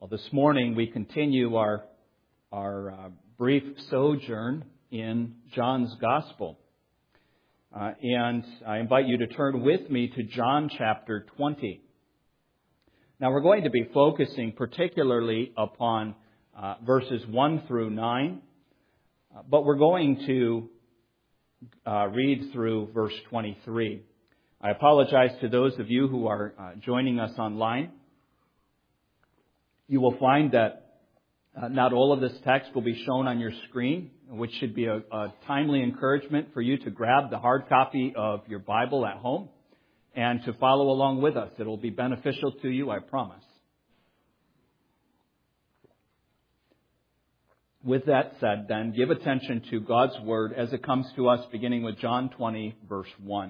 Well, this morning we continue our brief sojourn in John's Gospel. And I invite you to turn with me to John chapter 20. Now we're going to be focusing particularly upon verses 1 through 9, but we're going to read through verse 23. I apologize to those of you who are joining us online. You will find that not all of this text will be shown on your screen, which should be a timely encouragement for you to grab the hard copy of your Bible at home and to follow along with us. It will be beneficial to you, I promise. With that said, then, give attention to God's Word as it comes to us, beginning with John 20, verse 1.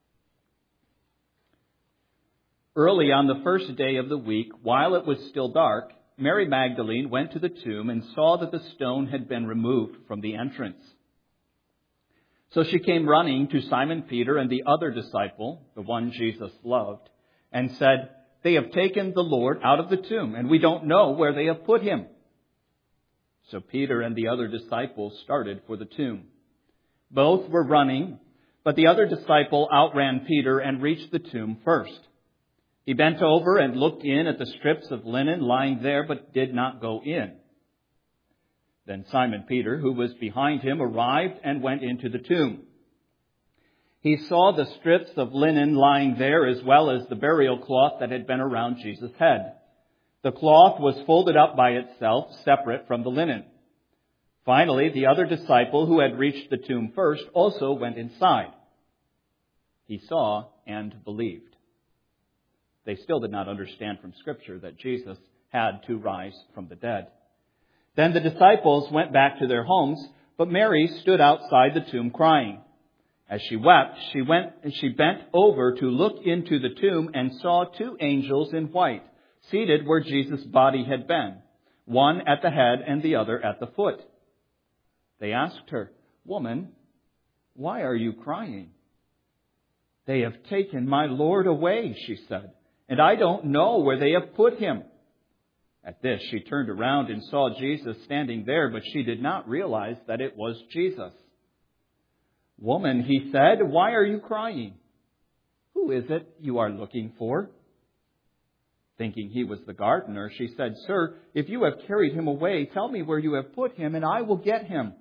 Early on the first day of the week, while it was still dark, Mary Magdalene went to the tomb and saw that the stone had been removed from the entrance. So she came running to Simon Peter and the other disciple, the one Jesus loved, and said, "They have taken the Lord out of the tomb, and we don't know where they have put him." So Peter and the other disciple started for the tomb. Both were running, but the other disciple outran Peter and reached the tomb first. He bent over and looked in at the strips of linen lying there, but did not go in. Then Simon Peter, who was behind him, arrived and went into the tomb. He saw the strips of linen lying there, as well as the burial cloth that had been around Jesus' head. The cloth was folded up by itself, separate from the linen. Finally, the other disciple, who had reached the tomb first, also went inside. He saw and believed. They still did not understand from Scripture that Jesus had to rise from the dead. Then the disciples went back to their homes, but Mary stood outside the tomb crying. As she wept, she bent over to look into the tomb and saw two angels in white, seated where Jesus' body had been, one at the head and the other at the foot. They asked her, "Woman, why are you crying?" "They have taken my Lord away," she said, "and I don't know where they have put him." At this, she turned around and saw Jesus standing there, but she did not realize that it was Jesus. "Woman," he said, "why are you crying? Who is it you are looking for?" Thinking he was the gardener, she said, "Sir, if you have carried him away, tell me where you have put him, and I will get him."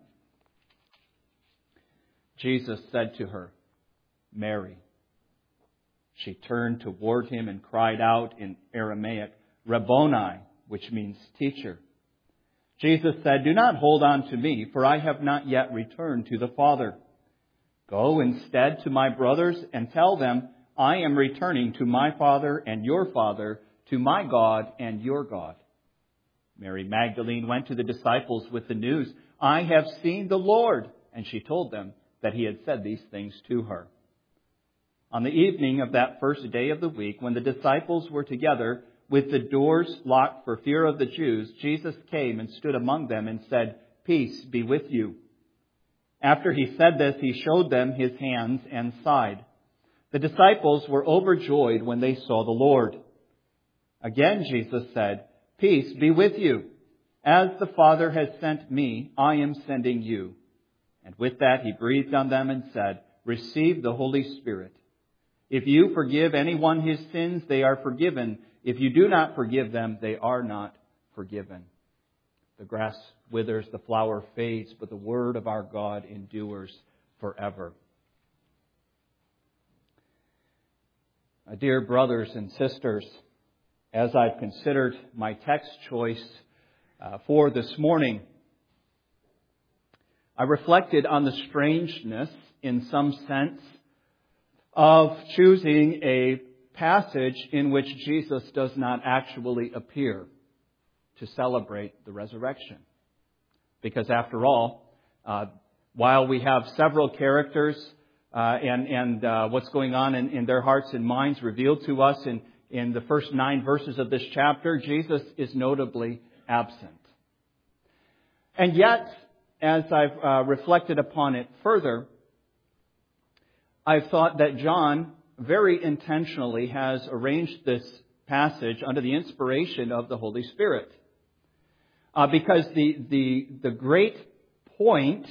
Jesus said to her, "Mary." She turned toward him and cried out in Aramaic, "Rabboni," which means teacher. Jesus said, "Do not hold on to me, for I have not yet returned to the Father. Go instead to my brothers and tell them, I am returning to my Father and your Father, to my God and your God." Mary Magdalene went to the disciples with the news, "I have seen the Lord," and she told them that he had said these things to her. On the evening of that first day of the week, when the disciples were together with the doors locked for fear of the Jews, Jesus came and stood among them and said, "Peace be with you." After he said this, he showed them his hands and side. The disciples were overjoyed when they saw the Lord. Again, Jesus said, "Peace be with you. As the Father has sent me, I am sending you." And with that, he breathed on them and said, "Receive the Holy Spirit. If you forgive anyone his sins, they are forgiven. If you do not forgive them, they are not forgiven." The grass withers, the flower fades, but the word of our God endures forever. Dear brothers and sisters, as I've considered my text choice for this morning, I reflected on the strangeness, in some sense, of choosing a passage in which Jesus does not actually appear to celebrate the resurrection. Because after all, while we have several characters and what's going on in their hearts and minds revealed to us in the first 9 verses of this chapter, Jesus is notably absent. And yet, as I've reflected upon it further, I've thought that John very intentionally has arranged this passage under the inspiration of the Holy Spirit. because the great point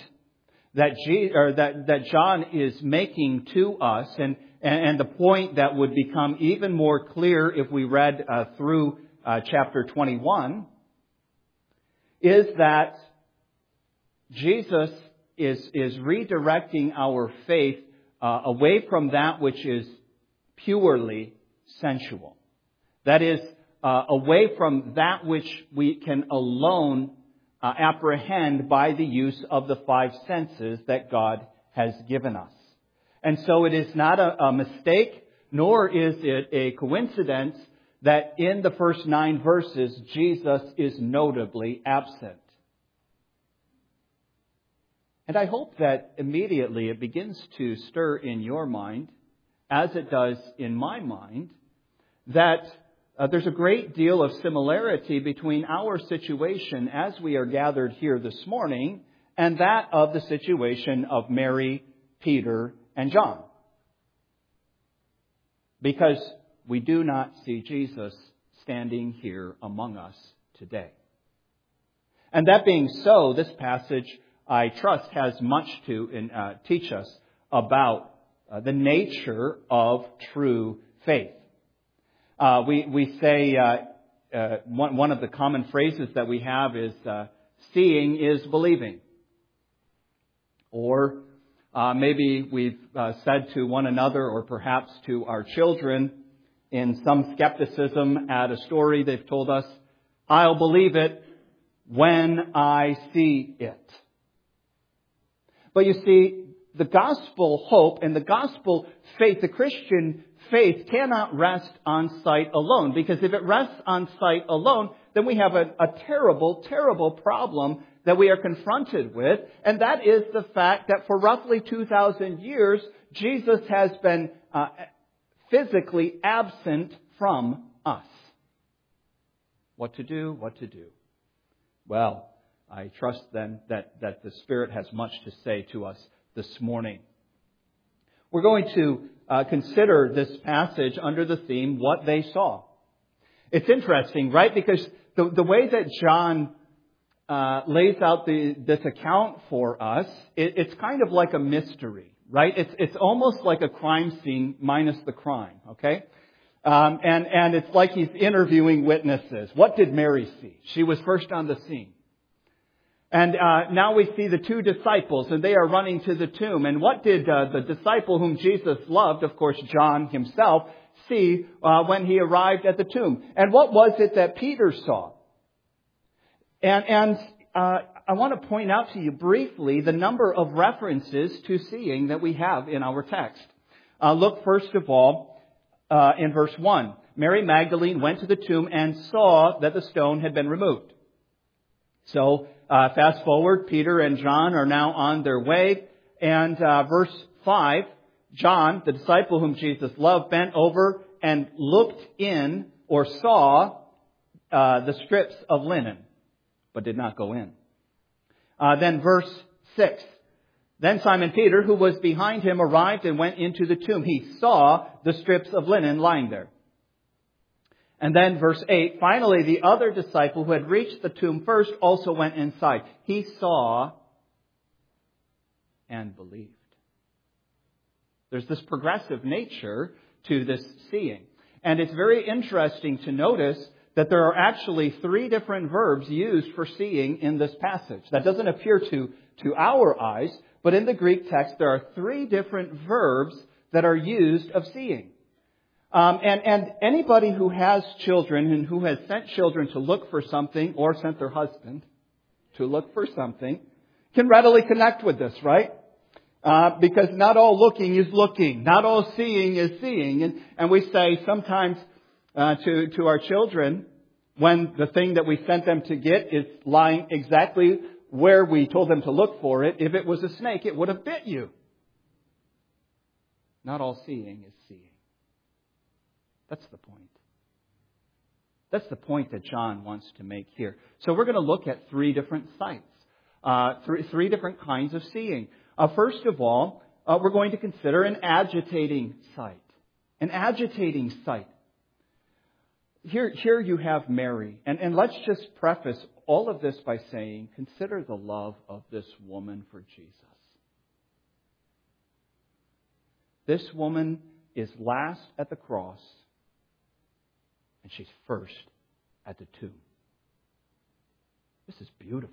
that John is making to us, and the point that would become even more clear if we read through chapter 21, is that Jesus is redirecting our faith away from that which is purely sensual. That is, away from that which we can alone apprehend by the use of the five senses that God has given us. And so it is not a mistake, nor is it a coincidence that in the first 9 verses, Jesus is notably absent. And I hope that immediately it begins to stir in your mind, as it does in my mind, that there's a great deal of similarity between our situation as we are gathered here this morning and that of the situation of Mary, Peter, and John. Because we do not see Jesus standing here among us today. And that being so, this passage, I trust, has much to teach us about the nature of true faith. We say, one of the common phrases that we have is, seeing is believing. Or maybe we've said to one another, or perhaps to our children, in some skepticism at a story they've told us, I'll believe it when I see it. But you see, the gospel hope and the gospel faith, the Christian faith, cannot rest on sight alone. Because if it rests on sight alone, then we have a terrible, terrible problem that we are confronted with. And that is the fact that for roughly 2,000 years, Jesus has been physically absent from us. What to do? What to do? Well, I trust then that the Spirit has much to say to us this morning. We're going to consider this passage under the theme, What They Saw. It's interesting, right? Because the way that John lays out this account for us, it's kind of like a mystery, right? It's almost like a crime scene minus the crime, okay? And it's like he's interviewing witnesses. What did Mary see? She was first on the scene. And now we see the 2 disciples, and they are running to the tomb. And what did the disciple whom Jesus loved, of course, John himself, see when he arrived at the tomb? And what was it that Peter saw? And I want to point out to you briefly the number of references to seeing that we have in our text. Look first of all in verse 1. Mary Magdalene went to the tomb and saw that the stone had been removed. So fast forward, Peter and John are now on their way. And verse 5, John, the disciple whom Jesus loved, bent over and looked in or saw the strips of linen, but did not go in. Then verse 6, then Simon Peter, who was behind him, arrived and went into the tomb. He saw the strips of linen lying there. And then verse 8, finally the other disciple who had reached the tomb first also went inside. He saw and believed. There's this progressive nature to this seeing. And it's very interesting to notice that there are actually 3 different verbs used for seeing in this passage. That doesn't appear to our eyes, but in the Greek text there are 3 different verbs that are used of seeing. And anybody who has children and who has sent children to look for something or sent their husband to look for something can readily connect with this, right? Because not all looking is looking. Not all seeing is seeing. And we say sometimes to our children, when the thing that we sent them to get is lying exactly where we told them to look for it, if it was a snake, it would have bit you. Not all seeing is seeing. That's the point. That's the point that John wants to make here. So we're going to look at 3 different sights, three different kinds of seeing. First of all, we're going to consider an agitating sight. An agitating sight. here you have Mary. And let's just preface all of this by saying, consider the love of this woman for Jesus. This woman is last at the cross, and she's first at the tomb. This is beautiful.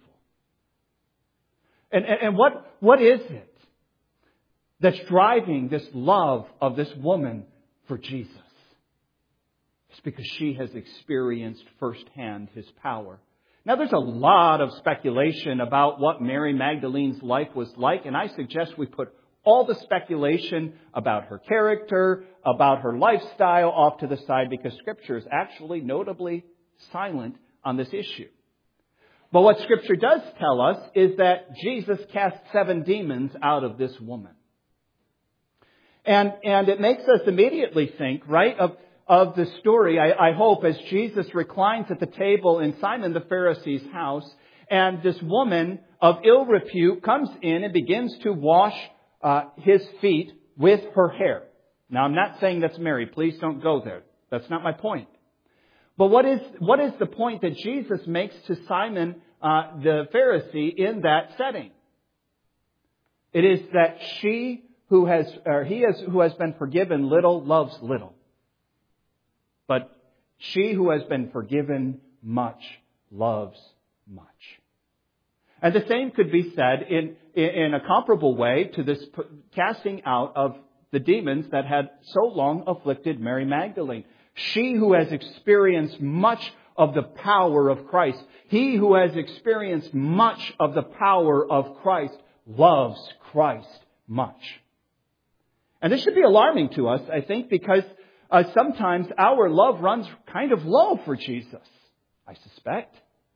And what is it that's driving this love of this woman for Jesus? It's because she has experienced firsthand His power. Now, there's a lot of speculation about what Mary Magdalene's life was like, and I suggest we put all the speculation about her character, about her lifestyle off to the side, because Scripture is actually notably silent on this issue. But what Scripture does tell us is that Jesus cast 7 demons out of this woman. And it makes us immediately think, right, of the story, I hope, as Jesus reclines at the table in Simon the Pharisee's house, and this woman of ill repute comes in and begins to wash His feet with her hair. Now, I'm not saying that's Mary. Please don't go there. That's not my point. But what is the point that Jesus makes to Simon the Pharisee in that setting? It is that he who has been forgiven little loves little. But she who has been forgiven much loves much. And the same could be said in a comparable way to this casting out of the demons that had so long afflicted Mary Magdalene. She who has experienced much of the power of Christ, he who has experienced much of the power of Christ, loves Christ much. And this should be alarming to us, I think, because sometimes our love runs kind of low for Jesus, I suspect.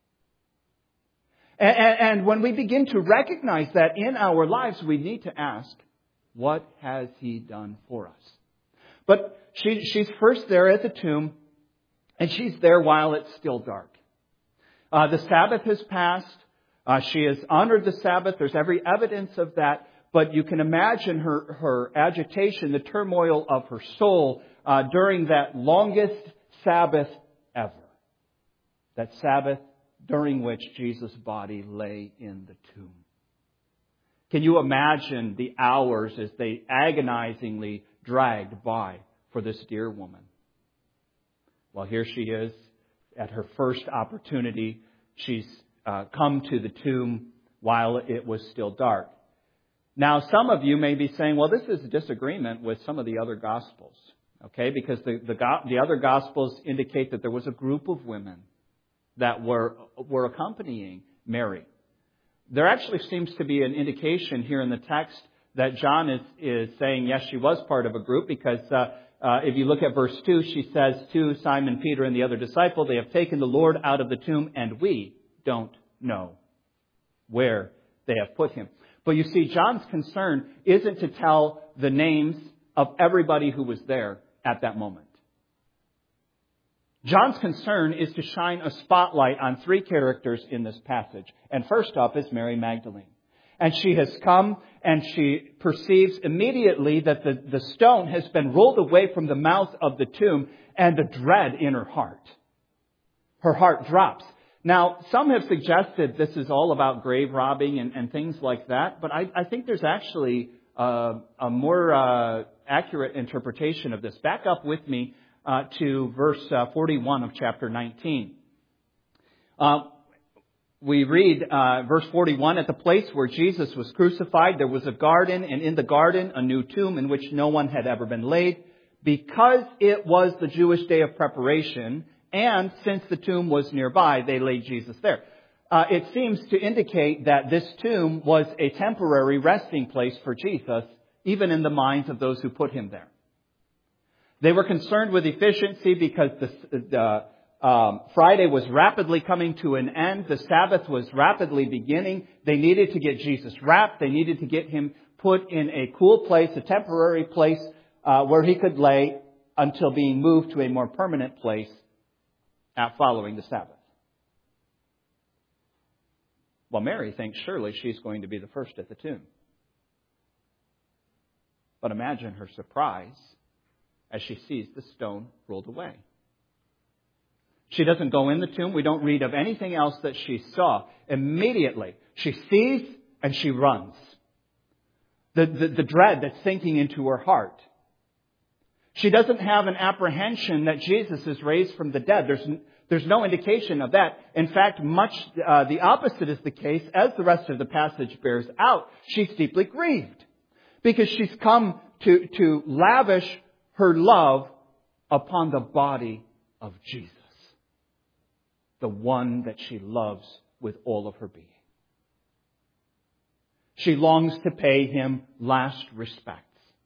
And when we begin to recognize that in our lives, we need to ask, what has He done for us? But she's first there at the tomb, and she's there while it's still dark. The Sabbath has passed. She has honored the Sabbath. There's every evidence of that. But you can imagine her agitation, the turmoil of her soul during that longest Sabbath ever. That Sabbath during which Jesus' body lay in the tomb. Can you imagine the hours as they agonizingly dragged by for this dear woman? Well, here she is at her first opportunity. She's come to the tomb while it was still dark. Now, some of you may be saying, well, this is a disagreement with some of the other Gospels. Okay, because the other Gospels indicate that there was a group of women that were accompanying Mary. There actually seems to be an indication here in the text that John is saying, yes, she was part of a group, because if you look at verse 2, she says to Simon Peter and the other disciple, they have taken the Lord out of the tomb, and we don't know where they have put Him. But you see, John's concern isn't to tell the names of everybody who was there at that moment. John's concern is to shine a spotlight on 3 characters in this passage. And first up is Mary Magdalene. And she has come and she perceives immediately that the stone has been rolled away from the mouth of the tomb, and the dread in her heart. Her heart drops. Now, some have suggested this is all about grave robbing and things like that, but I think there's actually a more accurate interpretation of this. Back up with me to verse 41 of chapter 19. We read verse 41, at the place where Jesus was crucified, there was a garden, and in the garden a new tomb in which no one had ever been laid, because it was the Jewish day of preparation, and since the tomb was nearby, they laid Jesus there. It seems to indicate that this tomb was a temporary resting place for Jesus, even in the minds of those who put Him there. They were concerned with efficiency because the Friday was rapidly coming to an end. The Sabbath was rapidly beginning. They needed to get Jesus wrapped. They needed to get Him put in a cool place, a temporary place where He could lay until being moved to a more permanent place following the Sabbath. Well, Mary thinks surely she's going to be the first at the tomb. But imagine her surprise as she sees the stone rolled away. She doesn't go in the tomb. We don't read of anything else that she saw. Immediately, she sees and she runs. The dread that's sinking into her heart. She doesn't have an apprehension that Jesus is raised from the dead. There's no indication of that. In fact, much the opposite is the case, as the rest of the passage bears out. She's deeply grieved because she's come to lavish her love upon the body of Jesus, the one that she loves with all of her being. She longs to pay him last respects.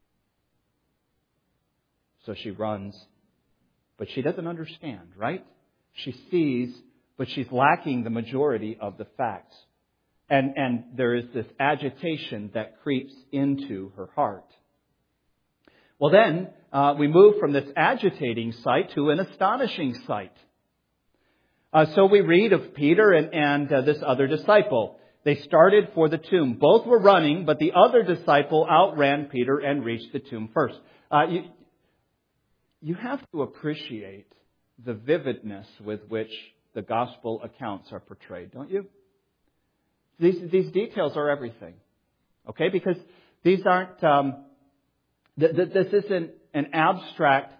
So she runs, but she doesn't understand, right? She sees, but she's lacking the majority of the facts. And there is this agitation that creeps into her heart. Well then, we move from this agitating sight to an astonishing sight. So we read of Peter and this other disciple. They started for the tomb. Both were running, but the other disciple outran Peter and reached the tomb first. You have to appreciate the vividness with which the gospel accounts are portrayed, don't you? These details are everything. Okay? Because these aren't, this isn't an abstract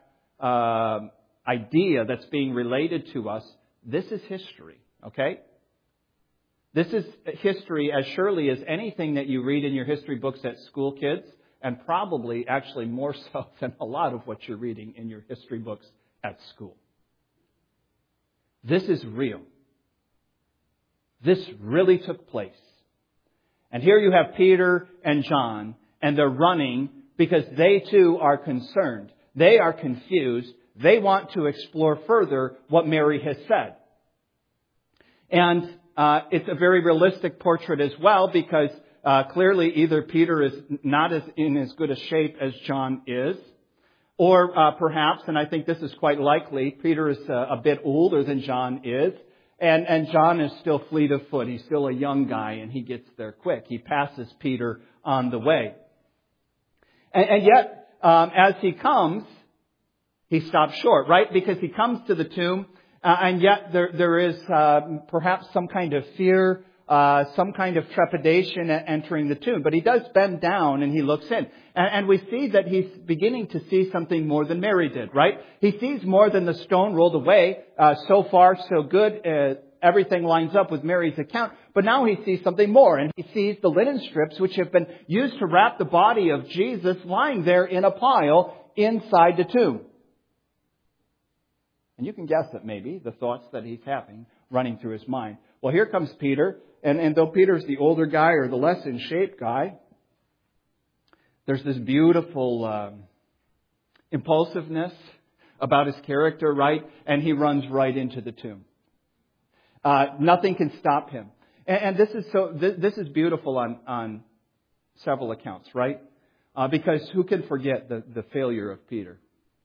idea that's being related to us. This is history. Okay? This is history as surely as anything that you read in your history books at school, kids, and probably actually more so than a lot of what you're reading in your history books at school. This is real. This really took place. And here you have Peter and John, and they're running because they too are concerned. They are confused. They want to explore further what Mary has said. And it's a very realistic portrait as well, because clearly either Peter is not in as good a shape as John is, or perhaps, and I think this is quite likely, Peter is a bit older than John is, and John is still fleet of foot. He's still a young guy, and he gets there quick. He passes Peter on the way. And yet, as he comes, he stops short, right? Because he comes to the tomb, and yet there is perhaps some kind of fear, some kind of trepidation at entering the tomb. But he does bend down and he looks in. And we see that he's beginning to see something more than Mary did, right? He sees more than the stone rolled away. So far, so good. Everything lines up with Mary's account. But now he sees something more. And he sees the linen strips which have been used to wrap the body of Jesus lying there in a pile inside the tomb. And you can guess that maybe the thoughts that he's having running through his mind. Well, here comes Peter. And though Peter's the older guy or the less in shape guy, there's this beautiful impulsiveness about his character, right? And he runs right into the tomb. Nothing can stop him. And this is beautiful on several accounts, right? Because who can forget the failure of Peter?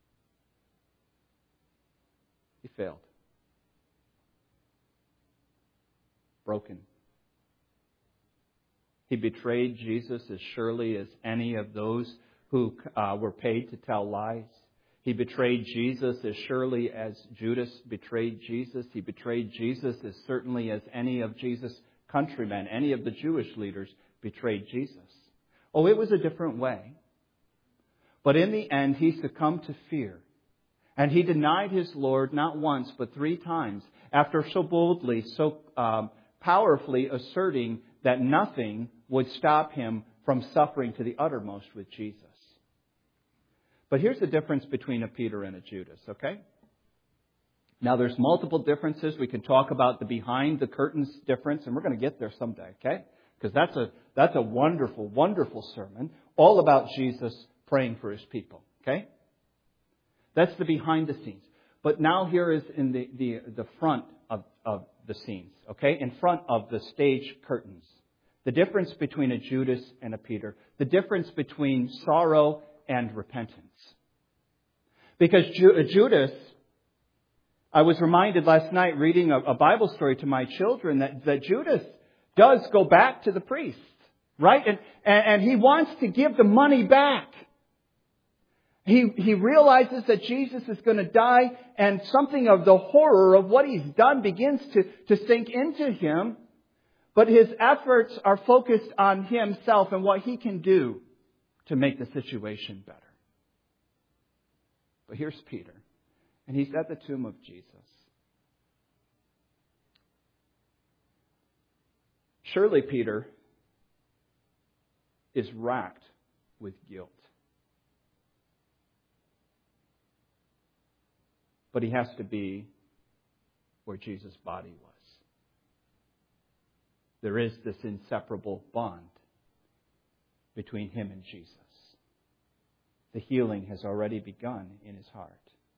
He failed. Broken. He betrayed Jesus as surely as any of those who were paid to tell lies. He betrayed Jesus as surely as Judas betrayed Jesus. He betrayed Jesus as certainly as any of Jesus' countrymen, any of the Jewish leaders betrayed Jesus. Oh, it was a different way. But in the end, he succumbed to fear. And he denied his Lord not once, but 3 times, after so boldly, so powerfully asserting that nothing would stop him from suffering to the uttermost with Jesus. But here's the difference between a Peter and a Judas, okay? Now, there's multiple differences. We can talk about the behind the curtains difference, and we're going to get there someday, okay? Because that's a wonderful, wonderful sermon, all about Jesus praying for his people, okay? That's the behind the scenes. But now here is in the front of the scenes, okay? In front of the stage curtains. The difference between a Judas and a Peter. The difference between sorrow and repentance. Because Judas, I was reminded last night reading a Bible story to my children that Judas does go back to the priest, right? And he wants to give the money back. He realizes that Jesus is going to die, and something of the horror of what he's done begins to sink into him. But his efforts are focused on himself and what he can do to make the situation better. But here's Peter, and he's at the tomb of Jesus. Surely Peter is racked with guilt. But he has to be where Jesus' body was. There is this inseparable bond between him and Jesus. The healing has already begun in his heart.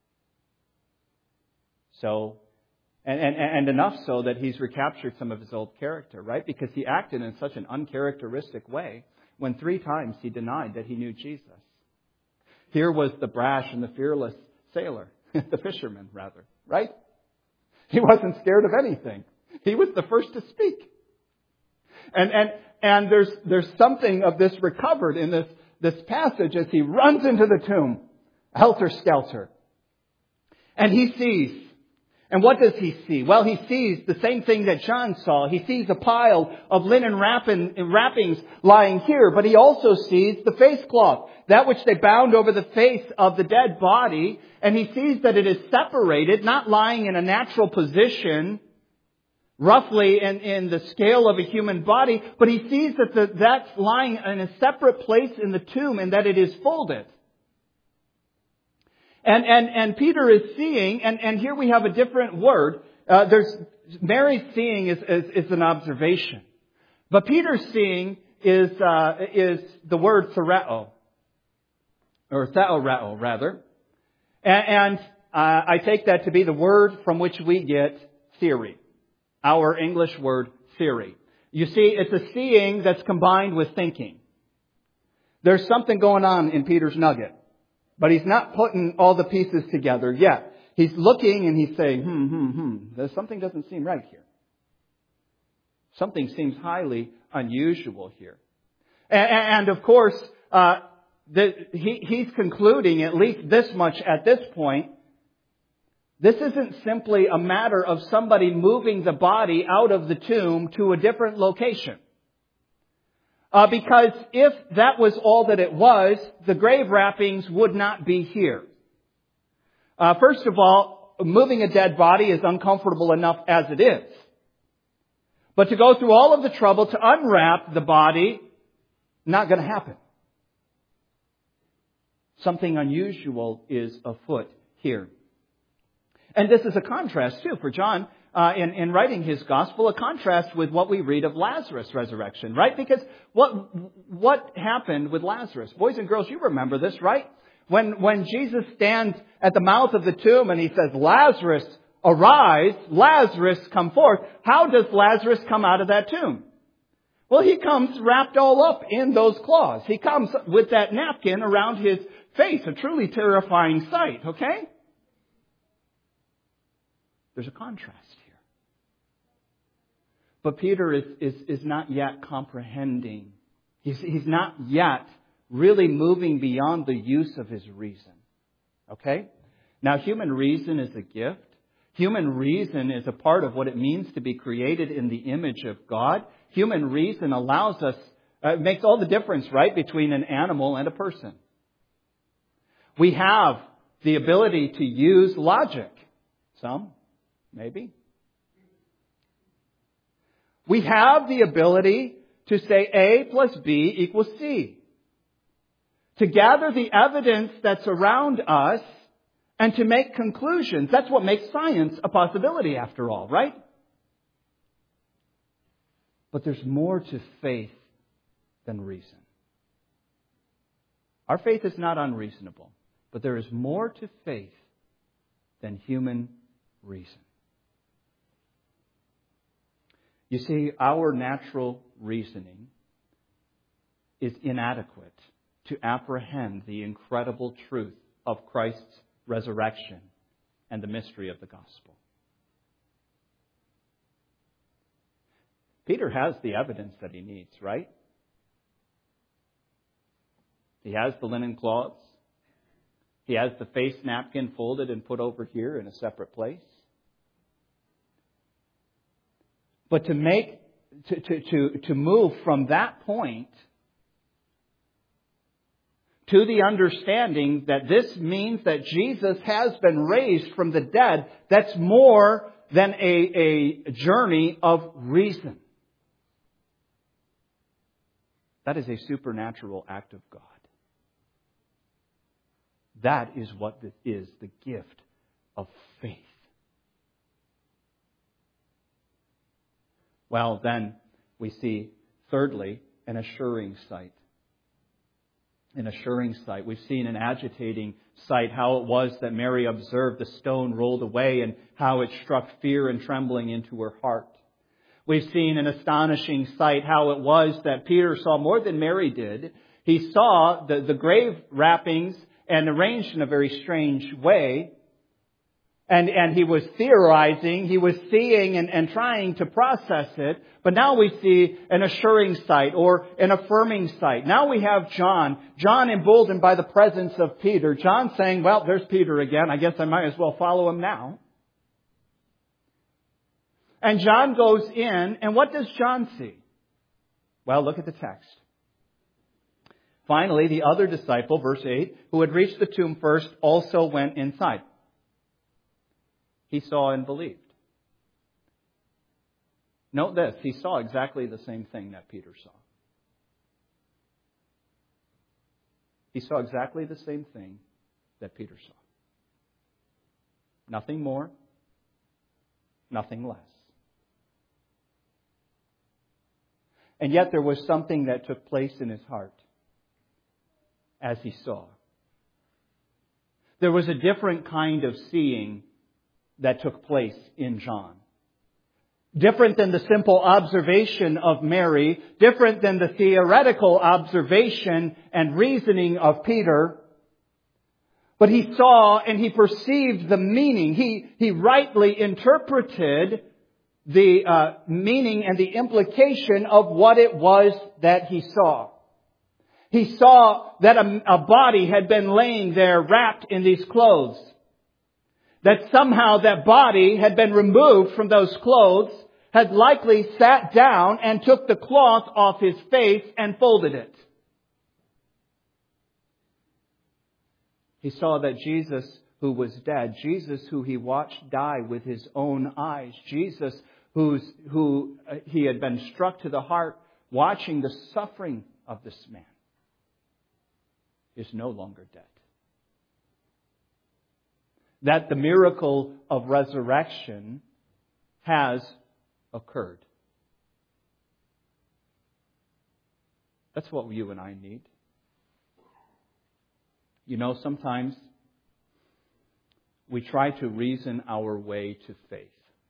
So, and enough so that he's recaptured some of his old character, right? Because he acted in such an uncharacteristic way when 3 times he denied that he knew Jesus. Here was the brash and the fearless sailor, the fisherman rather, right? He wasn't scared of anything. He was the first to speak. And there's something of this recovered in this passage as he runs into the tomb, helter-skelter. And he sees. And what does he see? Well, he sees the same thing that John saw. He sees a pile of linen wrappings lying here, but he also sees the face cloth, that which they bound over the face of the dead body, and he sees that it is separated, not lying in a natural position, roughly in the scale of a human body, but he sees that that's lying in a separate place in the tomb and that it is folded. And Peter is seeing, and here we have a different word. Mary's seeing is an observation, but Peter's seeing is the word thereo, or theoreo rather, and I take that to be the word from which we get theory, our English word theory. You see, it's a seeing that's combined with thinking. There's something going on in Peter's nugget. But he's not putting all the pieces together yet. He's looking and he's saying, something doesn't seem right here. Something seems highly unusual here. And of course, he's concluding at least this much at this point. This isn't simply a matter of somebody moving the body out of the tomb to a different location. Because if that was all that it was, the grave wrappings would not be here. First of all, moving a dead body is uncomfortable enough as it is. But to go through all of the trouble to unwrap the body, not going to happen. Something unusual is afoot here. And this is a contrast, too, for John. In writing his gospel, a contrast with what we read of Lazarus' resurrection, right? Because what happened with Lazarus? Boys and girls, you remember this, right? When Jesus stands at the mouth of the tomb and he says, Lazarus, arise, Lazarus, come forth. How does Lazarus come out of that tomb? Well, he comes wrapped all up in those cloths. He comes with that napkin around his face, a truly terrifying sight, okay? There's a contrast here. But Peter is not yet comprehending. He's not yet really moving beyond the use of his reason. Okay? Now, human reason is a gift. Human reason is a part of what it means to be created in the image of God. Human reason allows us, makes all the difference, right, between an animal and a person. We have the ability to use logic. Some, maybe. We have the ability to say A plus B equals C. To gather the evidence that's around us and to make conclusions. That's what makes science a possibility after all, right? But there's more to faith than reason. Our faith is not unreasonable, but there is more to faith than human reason. You see, our natural reasoning is inadequate to apprehend the incredible truth of Christ's resurrection and the mystery of the gospel. Peter has the evidence that he needs, right? He has the linen cloths. He has the face napkin folded and put over here in a separate place. But to move from that point to the understanding that this means that Jesus has been raised from the dead, that's more than a journey of reason. That is a supernatural act of God. That is what is the gift of faith. Well, then we see, thirdly, an assuring sight. An assuring sight. We've seen an agitating sight, how it was that Mary observed the stone rolled away and how it struck fear and trembling into her heart. We've seen an astonishing sight, how it was that Peter saw more than Mary did. He saw the grave wrappings and arranged in a very strange way. And he was theorizing, he was seeing and trying to process it. But now we see an assuring sight or an affirming sight. Now we have John emboldened by the presence of Peter. John saying, well, there's Peter again. I guess I might as well follow him now. And John goes in, and what does John see? Well, look at the text. Finally, the other disciple, verse 8, who had reached the tomb first, also went inside. He saw and believed. Note this, he saw exactly the same thing that Peter saw. He saw exactly the same thing that Peter saw. Nothing more, nothing less. And yet there was something that took place in his heart as he saw. There was a different kind of seeing that took place in John. Different than the simple observation of Mary, different than the theoretical observation and reasoning of Peter. But he saw and he perceived the meaning. He rightly interpreted the meaning and the implication of what it was that he saw. He saw that a body had been laying there wrapped in these clothes. That somehow that body had been removed from those clothes, had likely sat down and took the cloth off his face and folded it. He saw that Jesus who was dead, Jesus who he watched die with his own eyes, Jesus who he had been struck to the heart watching the suffering of this man, is no longer dead. That the miracle of resurrection has occurred. That's what you and I need. You know, sometimes we try to reason our way to faith.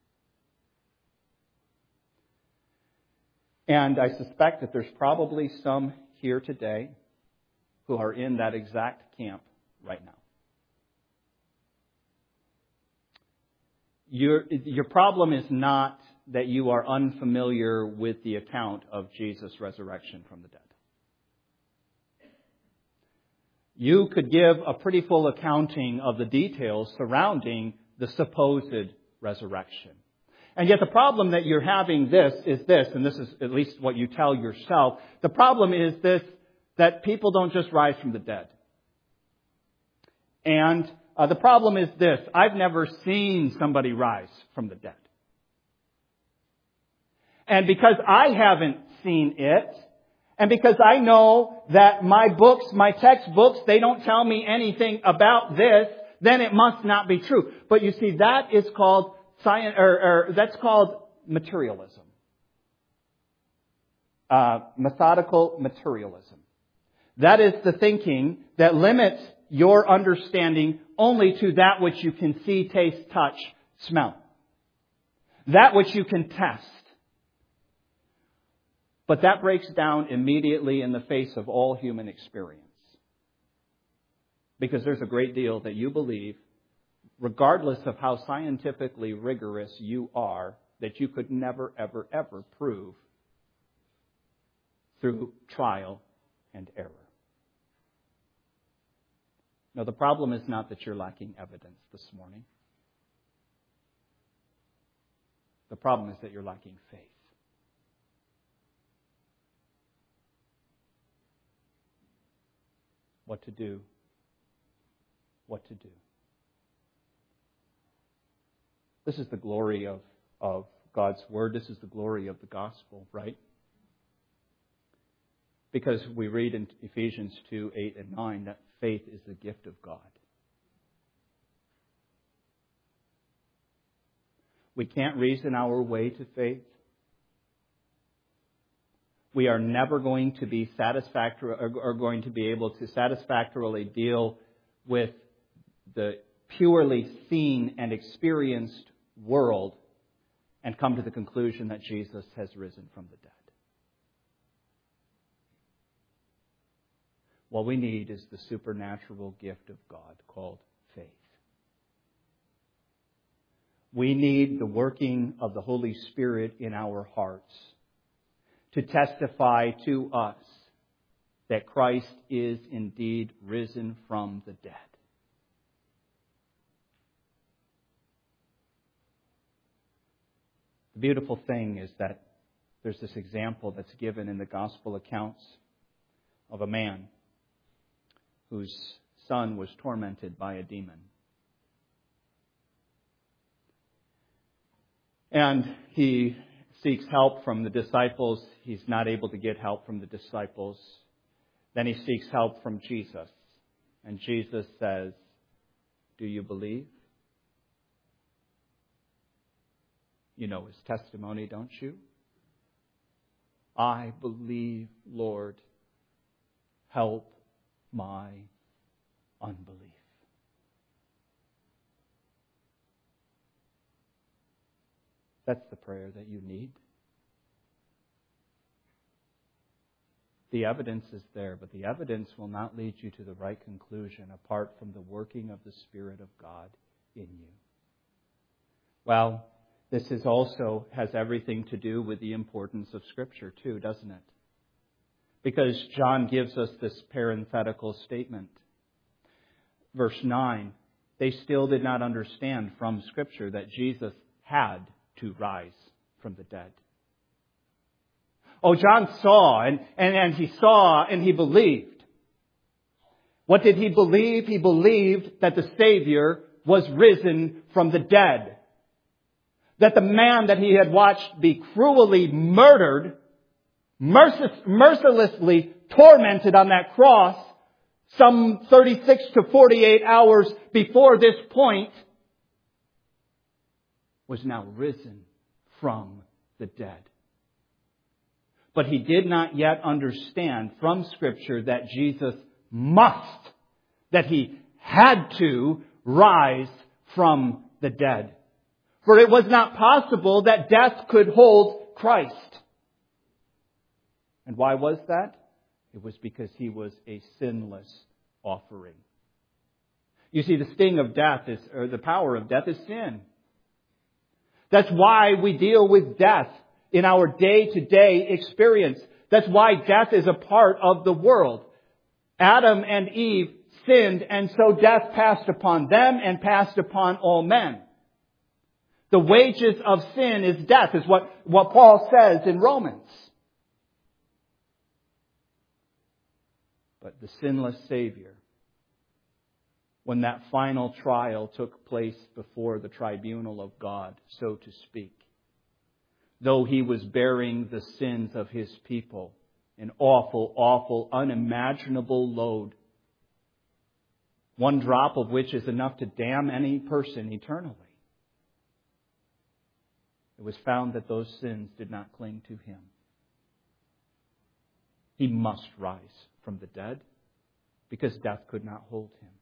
And I suspect that there's probably some here today who are in that exact camp right now. Your problem is not that you are unfamiliar with the account of Jesus' resurrection from the dead. You could give a pretty full accounting of the details surrounding the supposed resurrection. And yet the problem that you're having is this, and this is at least what you tell yourself. The problem is this, that people don't just rise from the dead. And the problem is this, I've never seen somebody rise from the dead. And because I haven't seen it, and because I know that my books, my textbooks, they don't tell me anything about this, then it must not be true. But you see, that is called science, that's called materialism. Methodical materialism. That is the thinking that limits your understanding only to that which you can see, taste, touch, smell. That which you can test. But that breaks down immediately in the face of all human experience. Because there's a great deal that you believe, regardless of how scientifically rigorous you are, that you could never, ever, ever prove through trial and error. No, the problem is not that you're lacking evidence this morning. The problem is that you're lacking faith. What to do? What to do? This is the glory of God's Word. This is the glory of the gospel, right? Because we read in Ephesians 2, 8 and 9 that faith is the gift of God. We can't reason our way to faith. We are never going to be satisfactory or going to be able to satisfactorily deal with the purely seen and experienced world and come to the conclusion that Jesus has risen from the dead. What we need is the supernatural gift of God called faith. We need the working of the Holy Spirit in our hearts to testify to us that Christ is indeed risen from the dead. The beautiful thing is that there's this example that's given in the gospel accounts of a man whose son was tormented by a demon. And he seeks help from the disciples. He's not able to get help from the disciples. Then he seeks help from Jesus. And Jesus says, "Do you believe?" You know his testimony, don't you? "I believe, Lord. Help my unbelief." That's the prayer that you need. The evidence is there, but the evidence will not lead you to the right conclusion apart from the working of the Spirit of God in you. Well, this is also has everything to do with the importance of Scripture too, doesn't it? Because John gives us this parenthetical statement. Verse 9, they still did not understand from Scripture that Jesus had to rise from the dead. Oh, John saw, and he saw, and he believed. What did he believe? He believed that the Savior was risen from the dead. That the man that he had watched be cruelly murdered, mercilessly tormented on that cross, some 36 to 48 hours before this point, was now risen from the dead. But he did not yet understand from Scripture that Jesus must, that he had to rise from the dead. For it was not possible that death could hold Christ. And why was that? It was because he was a sinless offering. You see, the sting of death is, or the power of death is sin. That's why we deal with death in our day-to-day experience. That's why death is a part of the world. Adam and Eve sinned, and so death passed upon them and passed upon all men. The wages of sin is death, is what Paul says in Romans. But the sinless Savior, when that final trial took place before the tribunal of God, so to speak, though he was bearing the sins of his people, an awful, awful, unimaginable load, one drop of which is enough to damn any person eternally, it was found that those sins did not cling to him. He must rise from the dead because death could not hold him.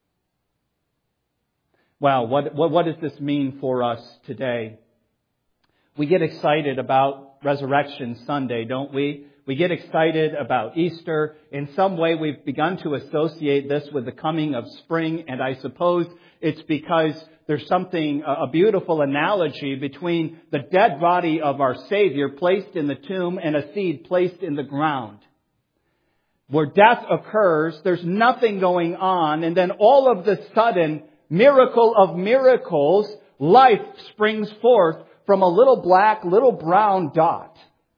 Wow, what does this mean for us today? We get excited about Resurrection Sunday, don't we? We get excited about Easter. In some way, we've begun to associate this with the coming of spring, and I suppose it's because there's something, a beautiful analogy between the dead body of our Savior placed in the tomb and a seed placed in the ground. where death occurs, there's nothing going on, and then all of the sudden, miracle of miracles, life springs forth from a little black, little brown dot.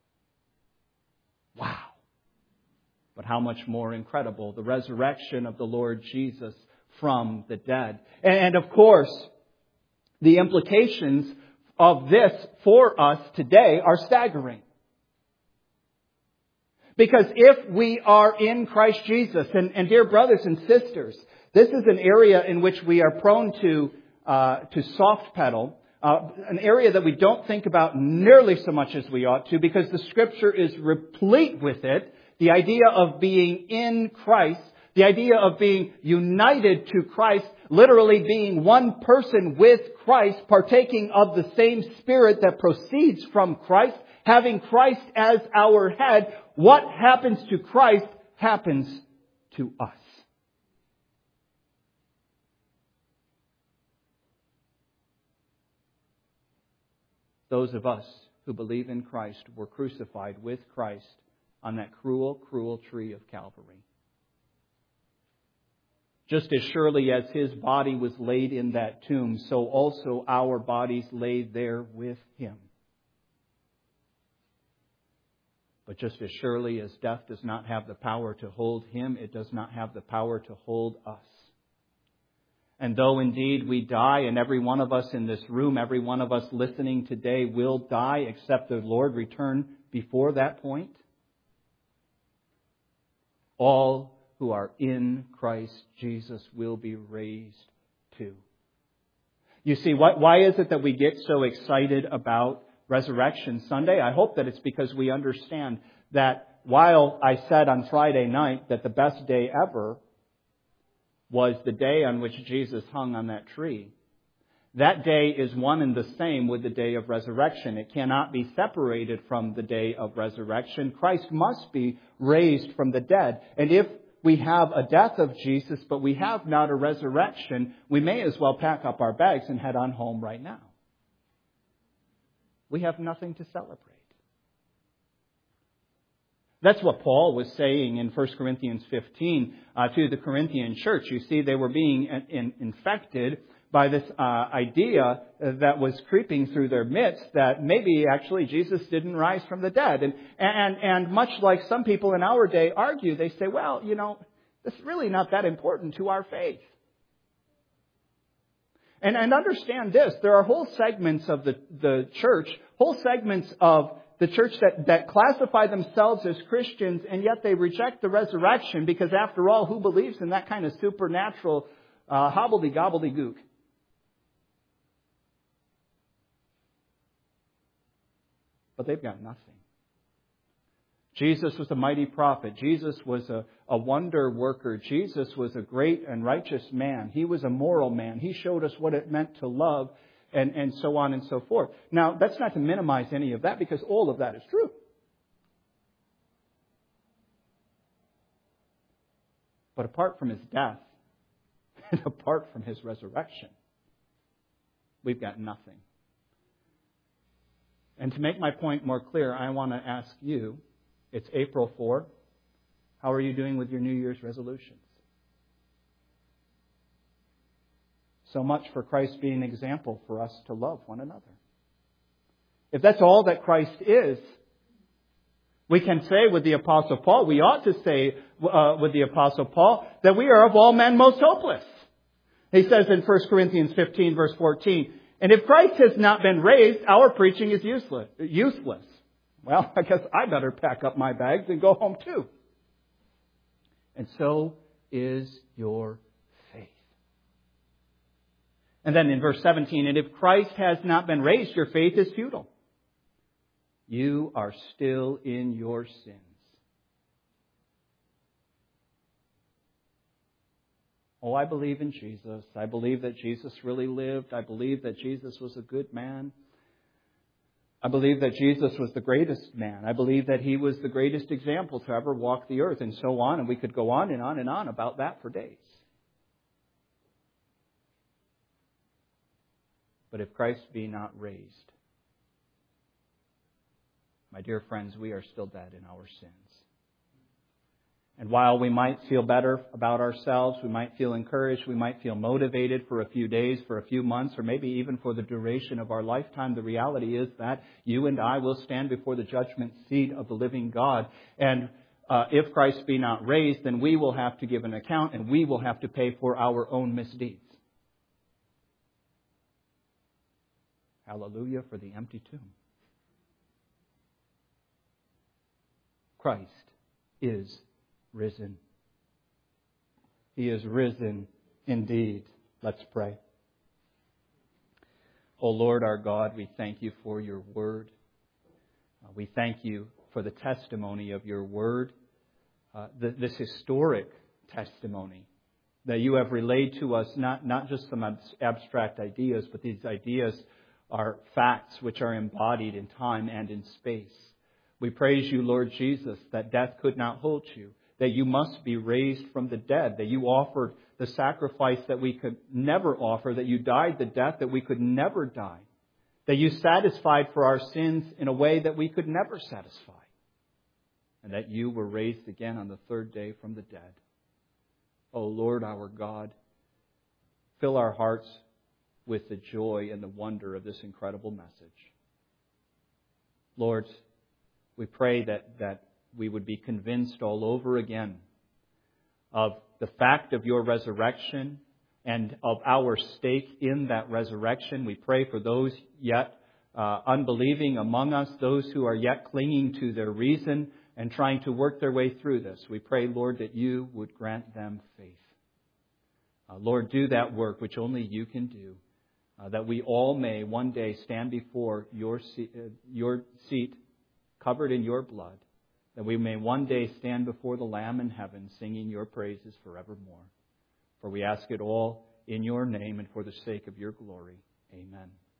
Wow. But how much more incredible the resurrection of the Lord Jesus from the dead. And of course, the implications of this for us today are staggering. Because if we are in Christ Jesus, and dear brothers and sisters, this is an area in which we are prone to soft pedal, an area that we don't think about nearly so much as we ought to, because the Scripture is replete with it. The idea of being in Christ, the idea of being united to Christ, literally being one person with Christ, partaking of the same Spirit that proceeds from Christ, having Christ as our head. What happens to Christ happens to us. Those of us who believe in Christ were crucified with Christ on that cruel, cruel tree of Calvary. Just as surely as His body was laid in that tomb, so also our bodies lay there with Him. But just as surely as death does not have the power to hold Him, it does not have the power to hold us. And though indeed we die, and every one of us in this room, every one of us listening today will die, except the Lord return before that point, all who are in Christ Jesus will be raised too. You see, why is it that we get so excited about Resurrection Sunday? I hope that it's because we understand that while I said on Friday night that the best day ever was the day on which Jesus hung on that tree, that day is one and the same with the day of resurrection. It cannot be separated from the day of resurrection. Christ must be raised from the dead. And if we have a death of Jesus, but we have not a resurrection, we may as well pack up our bags and head on home right now. We have nothing to celebrate. That's what Paul was saying in 1 Corinthians 15 to the Corinthian church. You see, they were being infected by this idea that was creeping through their midst that maybe actually Jesus didn't rise from the dead. And much like some people in our day argue, they say, well, it's really not that important to our faith. And understand this, there are whole segments of the church, whole segments of the church that classify themselves as Christians, and yet they reject the resurrection because, after all, who believes in that kind of supernatural hobbledy-gobbledygook? But they've got nothing. Jesus was a mighty prophet. Jesus was a wonder worker. Jesus was a great and righteous man. He was a moral man. He showed us what it meant to love, and so on and so forth. Now, that's not to minimize any of that, because all of that is true. But apart from His death, and apart from His resurrection, we've got nothing. And to make my point more clear, I want to ask you, it's April 4. How are you doing with your New Year's resolutions? So much for Christ being an example for us to love one another. If that's all that Christ is, we can say with the Apostle Paul, we ought to say with the Apostle Paul, that we are of all men most hopeless. He says in 1 Corinthians 15, verse 14, and if Christ has not been raised, our preaching is useless. Well, I guess I better pack up my bags and go home too. And so is your faith. And then in verse 17, and if Christ has not been raised, your faith is futile. You are still in your sins. Oh, I believe in Jesus. I believe that Jesus really lived. I believe that Jesus was a good man. I believe that Jesus was the greatest man. I believe that He was the greatest example to ever walk the earth, and so on. And we could go on and on and on about that for days. But if Christ be not raised, my dear friends, we are still dead in our sins. And while we might feel better about ourselves, we might feel encouraged, we might feel motivated for a few days, for a few months, or maybe even for the duration of our lifetime, the reality is that you and I will stand before the judgment seat of the living God. And if Christ be not raised, then we will have to give an account and we will have to pay for our own misdeeds. Hallelujah for the empty tomb. Christ is risen. He is risen indeed. Let's pray. O Lord our God, we thank you for your word. We thank you for the testimony of your word, this historic testimony that you have relayed to us, not just some abstract ideas, but these ideas are facts which are embodied in time and in space. We praise you, Lord Jesus, that death could not hold you, that you must be raised from the dead, that you offered the sacrifice that we could never offer, that you died the death that we could never die, that you satisfied for our sins in a way that we could never satisfy, and that you were raised again on the third day from the dead. O Lord our God, fill our hearts with the joy and the wonder of this incredible message. Lord, we pray that we would be convinced all over again of the fact of your resurrection and of our stake in that resurrection. We pray for those yet unbelieving among us, those who are yet clinging to their reason and trying to work their way through this. We pray, Lord, that you would grant them faith. Lord, do that work which only you can do, that we all may one day stand before your seat covered in your blood, that we may one day stand before the Lamb in heaven singing your praises forevermore. For we ask it all in your name and for the sake of your glory. Amen.